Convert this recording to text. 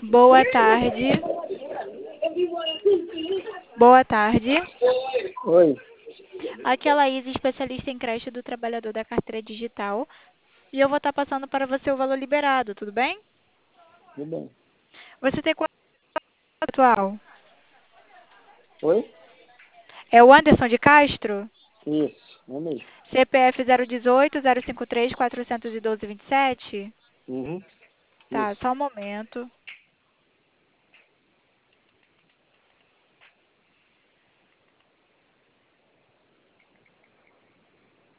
Boa tarde. Boa tarde. Oi, Aqui é a Laís, especialista em creche do trabalhador da carteira digital. E eu vou estar passando para você o valor liberado, tudo bem? tudo bem. Você tem qual atual? Oi? É o Anderson de Castro? Isso, é mesmo. CPF 018 053 412 27? Uhum, Tá, isso. só um momento.